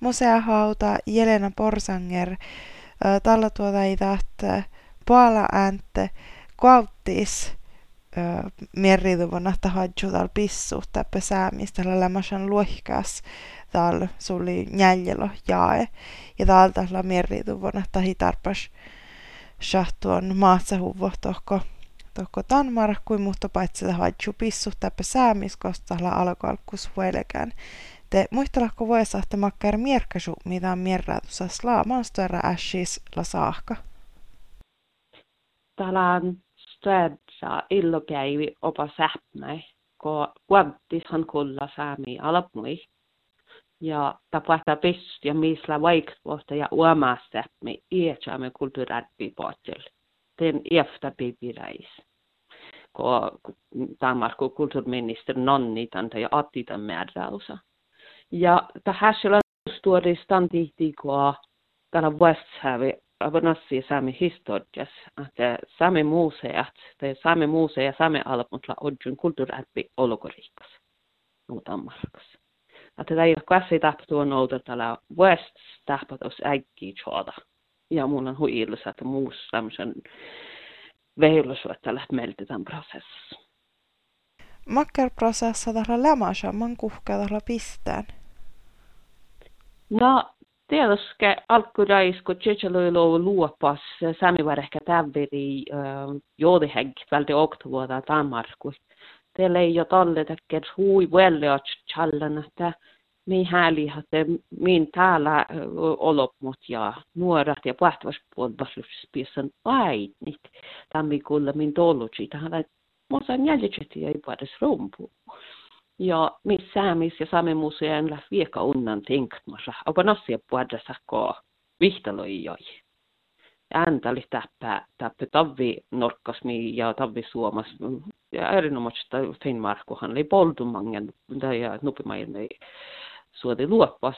museahauta Jelena Porsanger tällä tuota ei tahta paala ääntä kuauttis merrituvana tahadju tal pissu täppä säämistä tällä lämmäsän luihkas tal suli jäljelo jae ja täältä merrituvana tahi tarpas shahtuon maatsa huvo tohko Danmarkui, mutta paitsi tahadju pissu täppä säämis kostalla alkoalkus huelekään. Te muistelako voi saatte makkar mierkkasu, mitä on mierrätussa slaamanstöärä ässis la saahka? Täällä on stödsa illokäivi opa sähmäi, kun kuvattishan kulla saami alapmui. Ja tapahtaa pist ja missä vaikuttaa ja uomaa sähmäi iätsaamme kulttuuräppi pohjalla. Den efter bibiräis. Kun Danmarkun kulttuuriministeri nonni tante ja attitan määräusa. Ja tähän on stuoristan tihti, kun täällä Westhävi avannassi saamme historias, että saamme museat, tai saamme musea ja saamme alaputla odjun kulttuuräppi olokorikas, Danmarkassa. Että tämä ei ole käsi tapahtuu nouta täällä West tapahtus äikkiä tjoada. Ja mun on huilus, että muus tämmöisen veilusuot tällä meltetään prosessissa. Makkar prosessa tällä lämäsä, man kuhkaa tällä pistään. No, tietysti alkurais, kun Tsetsalöilo luopas, sami var ehkä tävveri joodihägg välti oktovuoda Danmarkus. Teillä ei ole tolle tekee hui välillä challan, että me hälihat, min täällä olopmut ja nuorat ja pahtavaspuolvaslutspiisan ainit. Tammikuulla min tolluji tähän, mutta jäljitsetti ei puhuta rumpu. Ja missä saamis ja saamen museon läht vieka unnan tinkmassa. Opan asia puhuta sakkoa vihtalojoi. Ääntäli täppä tavvi norkkasmi ja tavvi suomas. Ja erinomaisesti Finnmarkkuhan oli poltumangen ja nupimailmei suoti luoppas.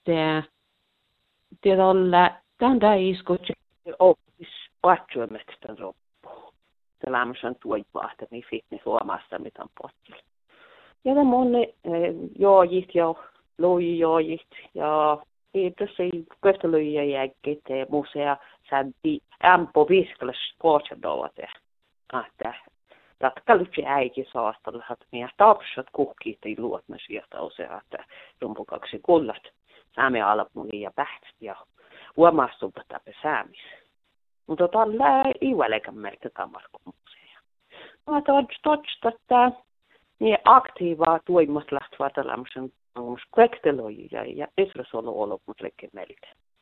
Tiedä olla tämän iskut oppis patsuemetsän roppu. Se lämmösen tuipaa, että niin fitness huomasta mitä on potilla. Ja tämä moni joojit ja luijoojit ja tietysti köftelyjä jäkit ja musea säänti ämpö viskalas sportjadovate. Että Tatkaluksi äiti saastalla, että minä tapsat kuhkiit ei luotna sieltä osea, että rumpukaksi kullat saamme alapuni ja pähtät ja huomastuppa täpä saamis. Mutta tällä ei välekään meiltä Tamarkumuusea. Mutta on totta, että niin aktiivaa tuimasta lähtevää tällaisen kvekteloja ja esrasolo ollut mut leikki meiltä.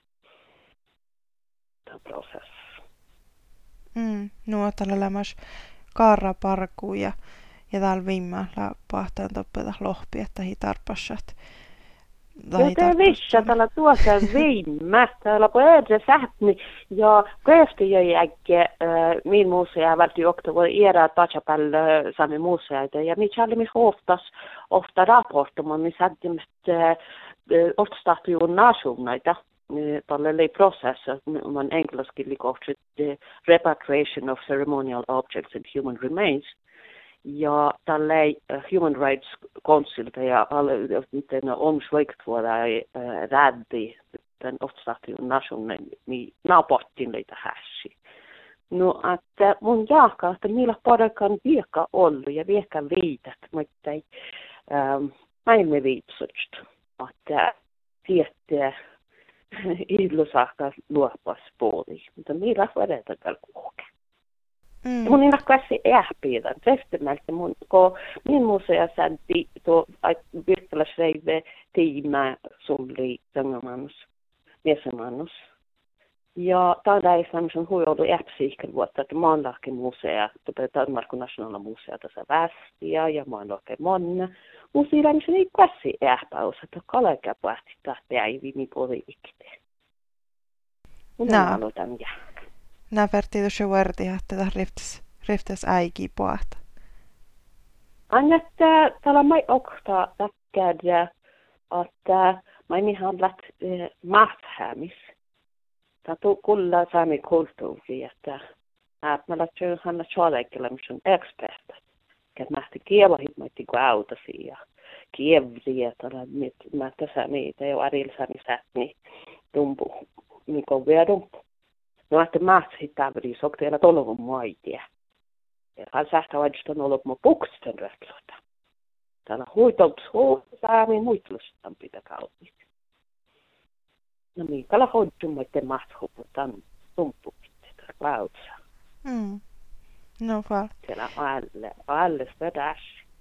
Tämä prosessi. Tällä lämmäs kaaraparkuu ja täällä viimeellä pahtaan toppeta lohpi, että hi tarpassat. Tämä vissa tällä tuossa viimeä. Täällä kun edessä sähni ja köfti jo jäkki min musea välti oktober era tachapällä saamme museita. Ja mitä oli mis ofta raportoimaan, missä sättimistä ofta startui nationaita. Tällä oli prosessi, man engelskili kohti repatriation of ceremonial objects and human remains. Ja tällä Human Rights Council ja alle omsveiktuoda räddi den ofstaation nationen mi naportin leitä hässi. No, että mun jaaka, että millä parakan vieka ollut ja vieka viitat, mutta ei maailme viitsutstu. Että tietää illusahka luopas puoli, mutta millä vadetakal kuhke. Mun ei näkkäsi ähpiitä. Testymältä kun min musea säänti tuo virkkeläsreive tiimä sulli tängamannus, miesemannus. Ja tämä ei semmoisen huijoudu äpsiikän vuotta, että maanlahken musea, Danmarkun nationella musea tässä västiä ja maanlahken monna. Musea on ei käsi ähpäys, että kalekea päästi taas päivi, niin poliikite. Mun aloitan jälkeen. Nää vertiitus jo verti, että tämä riftes äikii pohta. Annetta täällä mai okta takkäädä, että mai mihan läht maathäämis. Tämä tuu kulla saami kulttuuri, että mä lähtee hanna tjaadeikille, missä on ekspertit. että mä ehti kievahit, mä ehti kuin autosi ja kievriä, mä tässä niitä jo arilsani sätni rumpu, mikä on vielä rumpu. No, että mä ehti tämmöisiä sokteilla tolvun maitia. Ja hän sähtää vaihtoon ollut mun puksten rötlota. Täällä huitolta saamin muitlustan pitää kaupit. No minkäla hoidummaiden mahtuputan tumpupitteitä klautsa. No fal. Siellä alle vedäs.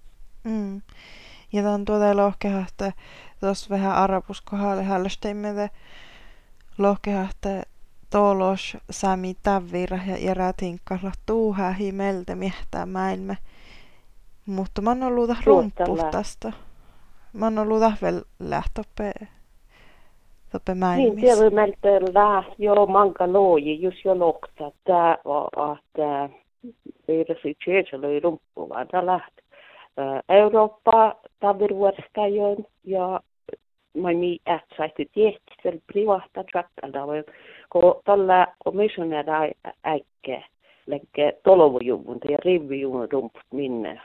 Ja tämän tuota lohkehahta tuossa vähän arabuskohalle hällösteimme lohkehahta tolos sami tävvirä ja järätinkalla tuuhää himeltä miehtää mäilme. Mutta mä oon ollut rumpuhtasta. Mä oon ollut vielä lähtöppe mäilmissä. Niin, siellä meiltä jo manka looji, just jo lohta, että virsi tjeesälöi rumpuvaan. Tää lähti Eurooppa tävvirvuoristajoin ja mä niin ätsaitti tietysti privata traktalta, kun tällä komissionära äikke lägge tolvujuvun ja rivijuvun rumput minne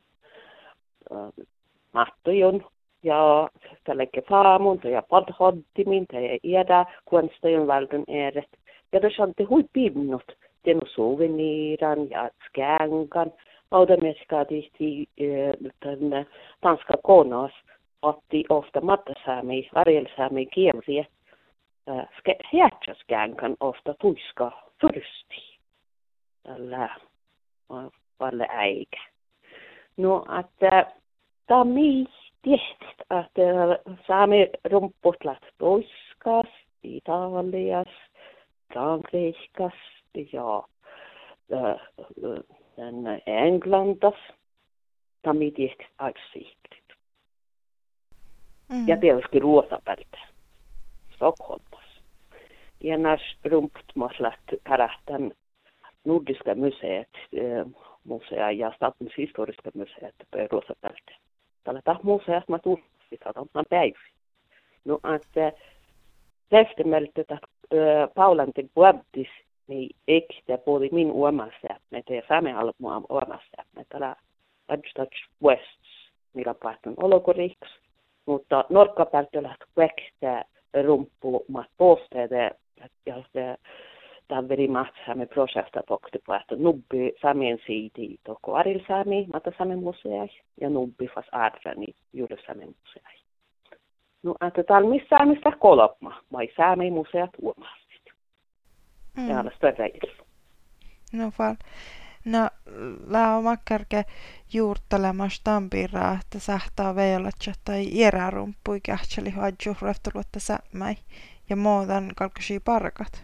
mattojon ja lägge faamun ja padhoddimin ja iädä kunstajon välden ääret. Ja det santi hui pimnut den souveniran ja skänkan. Audamieska tihti tämän tanska konas otti ofta mattasäämi, varjelsäämi kielsiä. Hjärtsaskänkan ofta tuiska fyrsti. Tällä valle äikä. No, että tämä on niin tietysti, että saamme rumputlat tuiskas, Italias, Frankriskas ja Englantas. Tämä on niin tietysti aika siikrit. Ja tietysti Ruotapältä, Stockholmas. Ja näissä rumputmaslat kärähtän Nordiska museet, musea ja Statens historiska museet på Ruotapältä. Tällä taas museat mä tunnistin, että on päivä. No, että lähtemältä, että Paulantin kuabdis, niin ekte både min omasäppne, det är samma albumu omasäppne, tällä Adjustats Wests, millä päätän olokoriks, mutta norkkapältä lähti väktä rumpumat posteede, ja tämä veri mahtsamme projekta pokti på att nubbi samien siidi toko arilsami, mata samen museai, ja nubbi fas arrani juuri samen museai. No, että täällä missään mistä kolopma, vai samen museat uomasti. Ja alla större. No fal. No, lää on makkarke juurtelemas tampiraa, että sähtää veilatsa tai iärärumpui kähtseli hadju röftuluutta sämmäi ja muutan kalkasi parkat.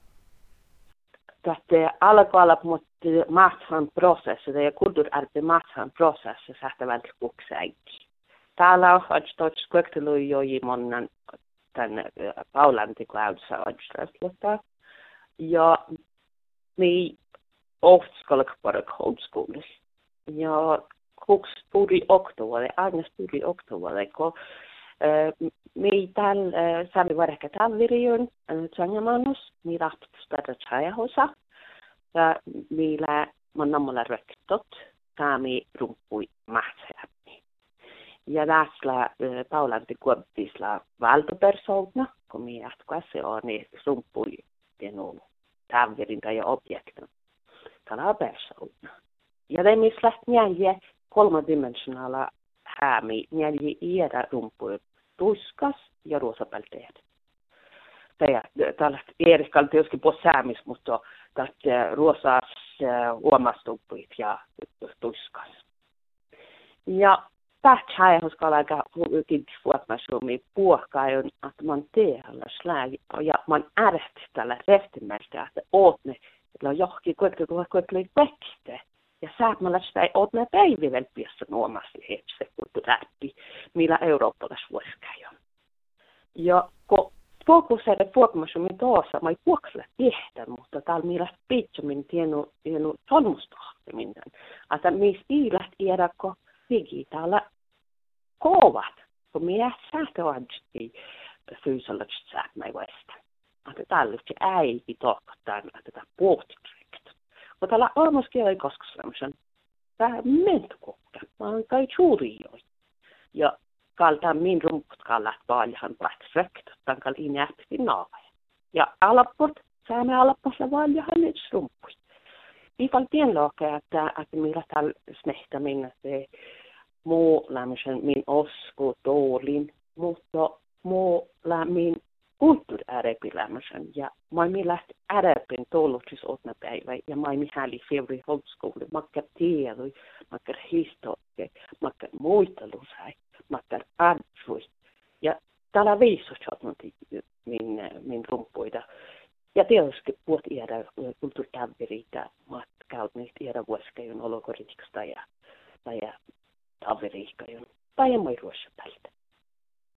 Tästä alkoalla, mutta mahthan prosessi, ja kulttuuriarti mahthan prosessi, sähtää välttämättä kuksäikki. Täällä on hadstots köktelui joi monnan tämän Paulantiklaudsa hadströftluutta. Ja mi ofta skulle vara högskolan. Ja kukspuuri oktober, agnespuuri oktober, kun mi täällä saamme varhka täviriön tsangamanus, mi rahtus tätä chajahosa, ja millä mannammalla röktot, saamme rumpui mahtsäpni. Ja tässä Paulanti kuoppisla valtapersona, kun mi jatkossa on niin rumpui genome, täverintä ja objekten. Tämä on persoona. Ja det missä lähtee kolmadimensionala häämi, njälji iädä rumpuja tuiskas ja ruosapälteet. Tällä Eerikalla tietysti på säämis, mutta tästä ruosas uomastumppuit ja tuiskas. Ja tähtää koska aika hyvin vuotmaisuumi puohkaajon, että man tehdä slää ja man ärhti tällä rehtimäistä, että oot ne, että on johonkin kuitenkin väkste. Ja saamalla sitä ei oot ne päivivän piessä nuomasti hetse, kun lähti, millä eurooppalais vuosikaajon. Ja kun fokuseiden vuotmaisuumi tuossa, mä ei puoksella tehdä, mutta täällä millä pitsomin tiennyt solmustohtaminen. Että mistä iilät iedäkö digitaala kovat, kun minä sähköadjusti fyysallisesti sähmäiväistä. Että tällaisesti äiti tohkotaan, että tämä puhtikrekt. Mutta täällä olmoskieli koskuslemisen vähän mentkokka. Mä oon kai juurioi. Ja kaltaan min rumput kallat paljon patsvekt, tankal inäppi naavaja. Ja alaport, saamme alapassa valjahan nyt rumpui. Ifall tienlokea, että millä täällä smehtä minä se muu lämmöisen min osku toolin, mutta muu lämmin kulttuuriärepilämmöisen. Ja mä min lähti ärepin toulutus åtna päivä ja mä min häli fevri högskola, makkar tiedoi, makkar historie, makkar muistelusai, makkar arvui. Ja täällä viisosat min rumpuita. Ja tietysti puhut iädä kulttuuritäviriitä, matkaut niistä iädä vuosikajun olokoriksta ja